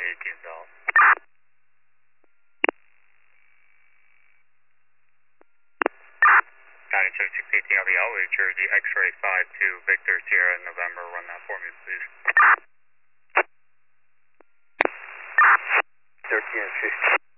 18 South. 97618 on the LA Jersey, X-ray 52, Victor Sierra November, run that for me, please. 13 and 15.